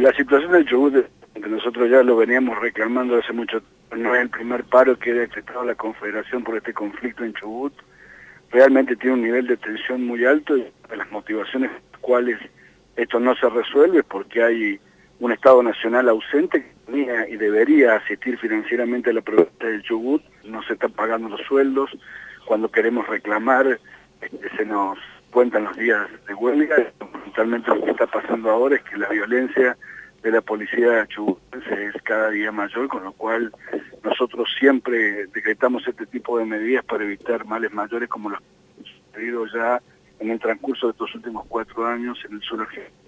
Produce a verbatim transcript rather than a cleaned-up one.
la situación del Chubut, que nosotros ya lo veníamos reclamando hace mucho tiempo, no es el primer paro que ha decretado la Confederación por este conflicto en Chubut. Realmente tiene un nivel de tensión muy alto y de las motivaciones por las cuales esto no se resuelve es porque hay un Estado nacional ausente que tenía y debería asistir financieramente a la provincia del Chubut. No se están pagando los sueldos. Cuando queremos reclamar, este, se nos cuentan los días de huelga. Fundamentalmente lo que está pasando ahora es que la violencia de la policía chubutense es cada día mayor, con lo cual nosotros siempre decretamos este tipo de medidas para evitar males mayores como los que han sucedido ya en el transcurso de estos últimos cuatro años en el sur argentino.